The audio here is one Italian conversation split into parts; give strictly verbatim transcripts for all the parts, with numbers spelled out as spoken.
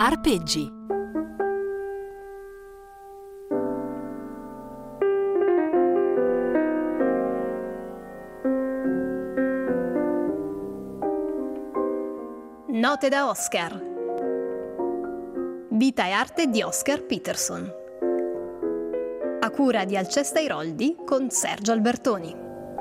Arpeggi. Note da Oscar. Vita e arte di Oscar Peterson. A cura di Alcesta Iroldi con Sergio Albertoni.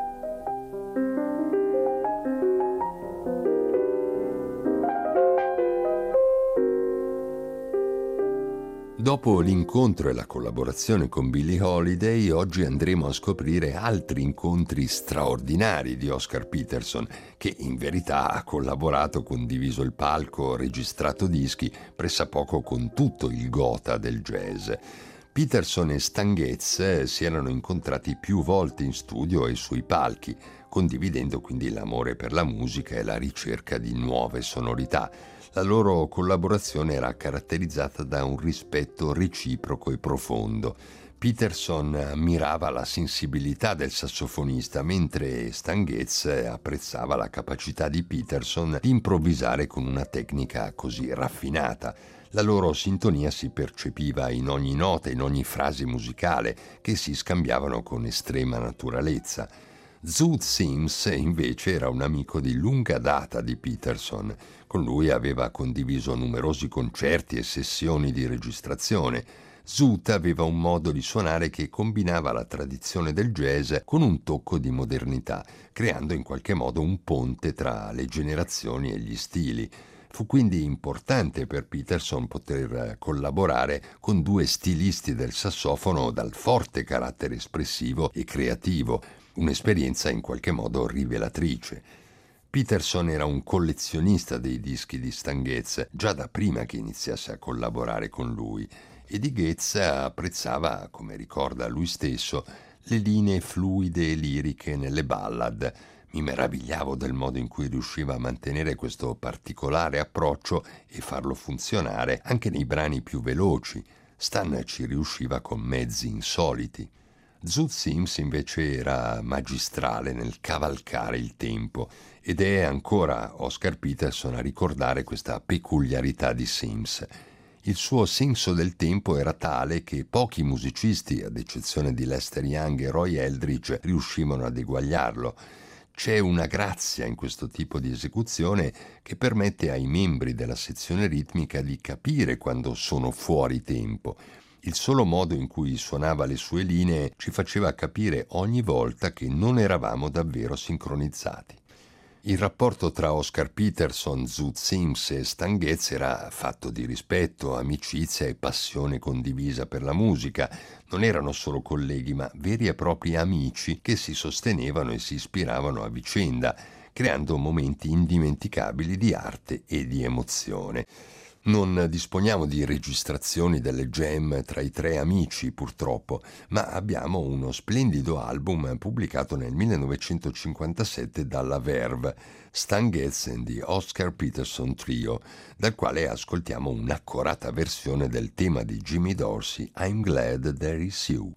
Dopo l'incontro e la collaborazione con Billie Holiday, oggi andremo a scoprire altri incontri straordinari di Oscar Peterson, che in verità ha collaborato, condiviso il palco, registrato dischi pressappoco con tutto il gotha del jazz. Peterson e Stan Getz si erano incontrati più volte in studio e sui palchi, condividendo quindi l'amore per la musica e la ricerca di nuove sonorità. La loro collaborazione era caratterizzata da un rispetto reciproco e profondo. Peterson ammirava la sensibilità del sassofonista, mentre Stan Getz apprezzava la capacità di Peterson di improvvisare con una tecnica così raffinata. La loro sintonia si percepiva in ogni nota, in ogni frase musicale, che si scambiavano con estrema naturalezza. Zoot Sims invece era un amico di lunga data di Peterson. Con lui aveva condiviso numerosi concerti e sessioni di registrazione. Zoot aveva un modo di suonare che combinava la tradizione del jazz con un tocco di modernità, creando in qualche modo un ponte tra le generazioni e gli stili. Fu quindi importante per Peterson poter collaborare con due stilisti del sassofono dal forte carattere espressivo e creativo, un'esperienza in qualche modo rivelatrice. Peterson era un collezionista dei dischi di Stan Getz già da prima che iniziasse a collaborare con lui, e di Getz apprezzava, come ricorda lui stesso, le linee fluide e liriche nelle ballad. Mi meravigliavo del modo in cui riusciva a mantenere questo particolare approccio e farlo funzionare anche nei brani più veloci. Stan ci riusciva con mezzi insoliti. Zoot Sims invece era magistrale nel cavalcare il tempo, ed è ancora Oscar Peterson a ricordare questa peculiarità di Sims. Il suo senso del tempo era tale che pochi musicisti, ad eccezione di Lester Young e Roy Eldridge, riuscivano ad eguagliarlo. C'è una grazia in questo tipo di esecuzione che permette ai membri della sezione ritmica di capire quando sono fuori tempo. Il solo modo in cui suonava le sue linee ci faceva capire ogni volta che non eravamo davvero sincronizzati. Il rapporto tra Oscar Peterson, Zoot Sims e Stan Getz era fatto di rispetto, amicizia e passione condivisa per la musica. Non erano solo colleghi, ma veri e propri amici che si sostenevano e si ispiravano a vicenda, creando momenti indimenticabili di arte e di emozione. Non disponiamo di registrazioni delle jam tra i tre amici, purtroppo, ma abbiamo uno splendido album pubblicato nel millenovecentocinquantasette dalla Verve, Stan Getz and the Oscar Peterson Trio, dal quale ascoltiamo un'accorata versione del tema di Jimmy Dorsey, I'm Glad There Is You.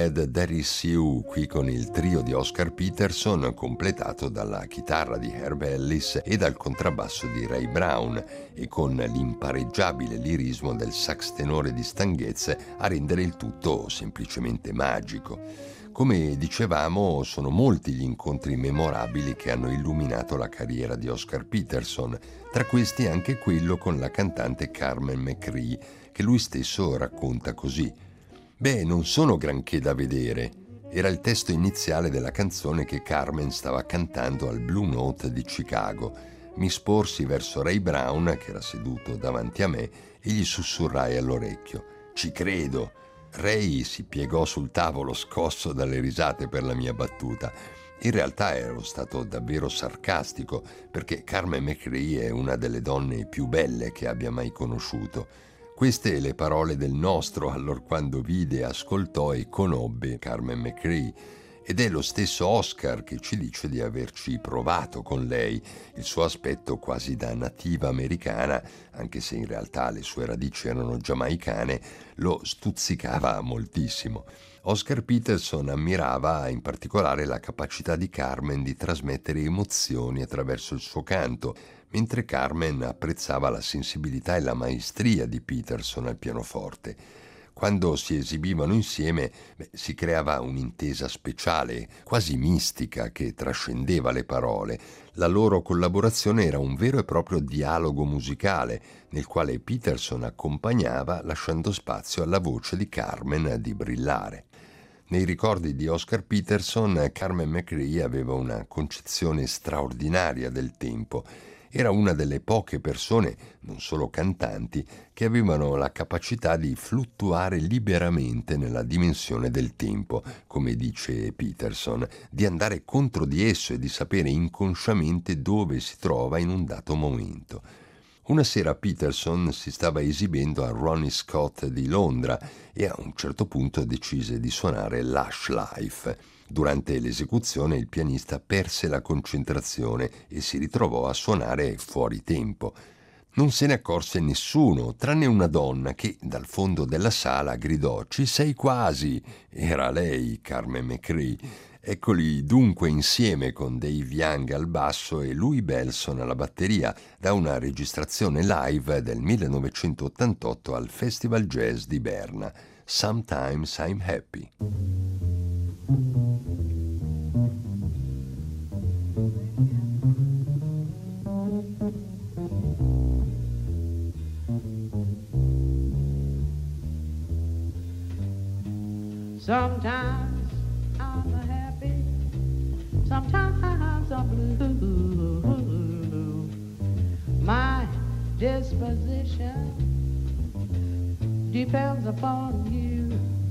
Glad That Is You, qui con il trio di Oscar Peterson completato dalla chitarra di Herb Ellis e dal contrabbasso di Ray Brown, e con l'impareggiabile lirismo del sax tenore di Stan Getz a rendere il tutto semplicemente magico. Come dicevamo, sono molti gli incontri memorabili che hanno illuminato la carriera di Oscar Peterson, tra questi anche quello con la cantante Carmen McRae, che lui stesso racconta così: «Beh, non sono granché da vedere. Era il testo iniziale della canzone che Carmen stava cantando al Blue Note di Chicago. Mi sporsi verso Ray Brown, che era seduto davanti a me, e gli sussurrai all'orecchio: "Ci credo". Ray si piegò sul tavolo scosso dalle risate per la mia battuta. In realtà ero stato davvero sarcastico, perché Carmen McRae è una delle donne più belle che abbia mai conosciuto. Queste le parole del nostro allorquando vide, ascoltò e conobbe Carmen McRae, ed è lo stesso Oscar che ci dice di averci provato con lei. Il suo aspetto quasi da nativa americana, anche se in realtà le sue radici erano giamaicane, lo stuzzicava moltissimo. Oscar Peterson ammirava in particolare la capacità di Carmen di trasmettere emozioni attraverso il suo canto, mentre Carmen apprezzava la sensibilità e la maestria di Peterson al pianoforte. Quando si esibivano insieme, beh, si creava un'intesa speciale, quasi mistica, che trascendeva le parole. La loro collaborazione era un vero e proprio dialogo musicale, nel quale Peterson accompagnava, lasciando spazio alla voce di Carmen di brillare. Nei ricordi di Oscar Peterson, Carmen McRae aveva una concezione straordinaria del tempo. Era una delle poche persone, non solo cantanti, che avevano la capacità di fluttuare liberamente nella dimensione del tempo, come dice Peterson, di andare contro di esso e di sapere inconsciamente dove si trova in un dato momento. Una sera Peterson si stava esibendo al Ronnie Scott di Londra e a un certo punto decise di suonare Lush Life. Durante l'esecuzione il pianista perse la concentrazione e si ritrovò a suonare fuori tempo. Non se ne accorse nessuno, tranne una donna che dal fondo della sala gridò: "Ci sei quasi!" Era lei, Carmen McRae. Eccoli dunque insieme con Dave Young al basso e Louis Bellson alla batteria, da una registrazione live del millenovecentottantotto al Festival Jazz di Berna. Sometimes I'm Happy. Sometimes I'm happy, sometimes I'm blue. My disposition depends upon you.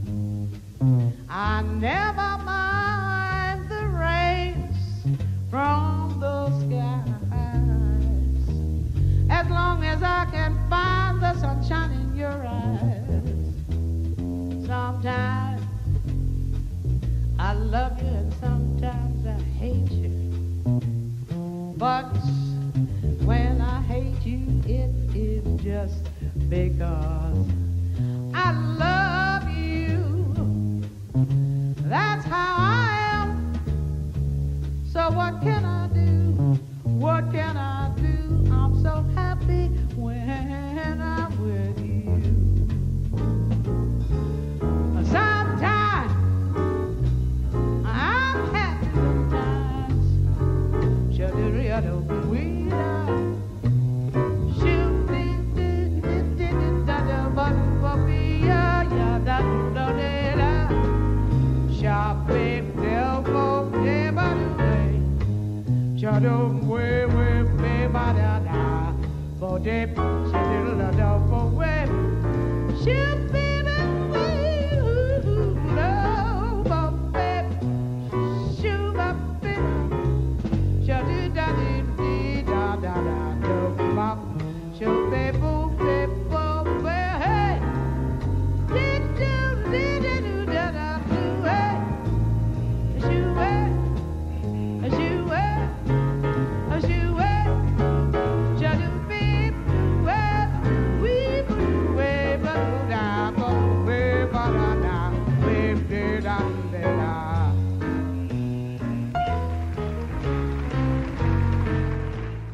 I never mind the rays from the skies, as long as I can find the sunshine in your eyes. Sometimes I love you and sometimes I hate you, but when I hate you it is just because I love you. That's how I am. So what can I do? What can I do? I'm so happy when I'm with you. Sometimes I'm happy, sometimes Don't way way way ba da da for dip she little da da for way she baby way love for baby she ba baby she do da di da da da do ba she baby baby way hey did do did do da da do hey she way she way as you wait, shall you be wait?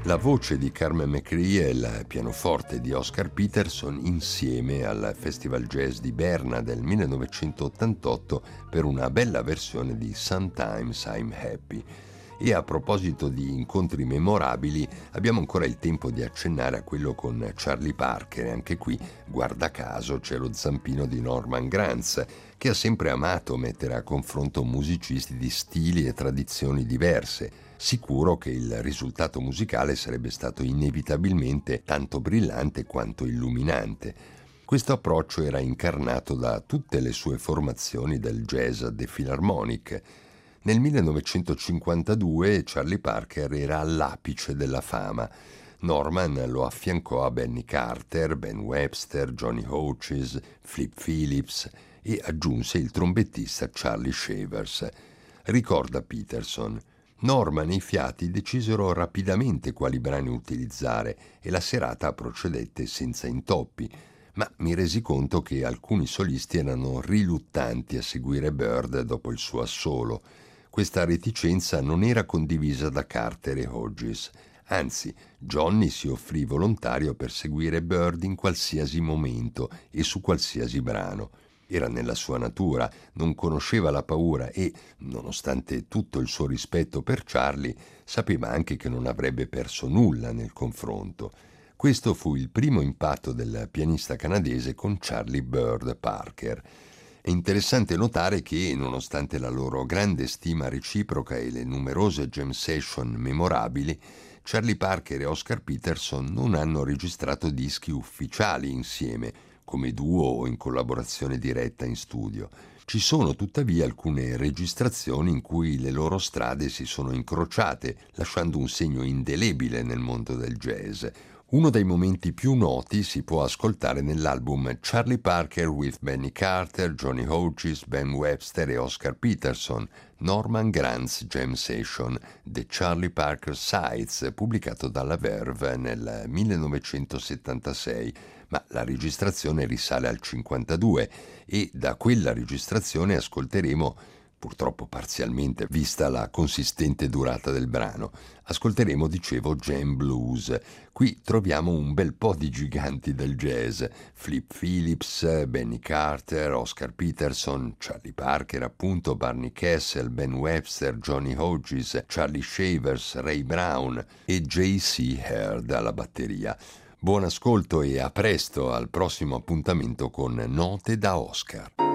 La voce di Carmen McRae e il pianoforte di Oscar Peterson insieme al Festival Jazz di Berna del millenovecentottantotto per una bella versione di Sometimes I'm Happy. E a proposito di incontri memorabili, abbiamo ancora il tempo di accennare a quello con Charlie Parker e anche qui, guarda caso, c'è lo zampino di Norman Granz, che ha sempre amato mettere a confronto musicisti di stili e tradizioni diverse, sicuro che il risultato musicale sarebbe stato inevitabilmente tanto brillante quanto illuminante. Questo approccio era incarnato da tutte le sue formazioni del jazz The Philharmonic. Nel millenovecentocinquantadue Charlie Parker era all'apice della fama. Norman lo affiancò a Benny Carter, Ben Webster, Johnny Hodges, Flip Phillips e aggiunse il trombettista Charlie Shavers. Ricorda Peterson: Norman e i fiati decisero rapidamente quali brani utilizzare e la serata procedette senza intoppi, ma mi resi conto che alcuni solisti erano riluttanti a seguire Bird dopo il suo assolo. Questa reticenza non era condivisa da Carter e Hodges, anzi Johnny si offrì volontario per seguire Bird in qualsiasi momento e su qualsiasi brano. Era nella sua natura, non conosceva la paura e, nonostante tutto il suo rispetto per Charlie, sapeva anche che non avrebbe perso nulla nel confronto. Questo fu il primo impatto del pianista canadese con Charlie Bird Parker. È interessante notare che, nonostante la loro grande stima reciproca e le numerose jam session memorabili, Charlie Parker e Oscar Peterson non hanno registrato dischi ufficiali insieme, come duo o in collaborazione diretta in studio. Ci sono tuttavia alcune registrazioni in cui le loro strade si sono incrociate, lasciando un segno indelebile nel mondo del jazz. Uno dei momenti più noti si può ascoltare nell'album Charlie Parker with Benny Carter, Johnny Hodges, Ben Webster e Oscar Peterson, Norman Granz Jam Session, The Charlie Parker Sides, pubblicato dalla Verve nel millenovecentosettantasei, ma la registrazione risale al cinquantadue e da quella registrazione ascolteremo, purtroppo parzialmente vista la consistente durata del brano, ascolteremo, dicevo, Jam Blues. Qui troviamo un bel po' di giganti del jazz: Flip Phillips, Benny Carter, Oscar Peterson, Charlie Parker appunto, Barney Kessel, Ben Webster, Johnny Hodges, Charlie Shavers, Ray Brown e J C Heard alla batteria. Buon ascolto e a presto al prossimo appuntamento con Note da Oscar.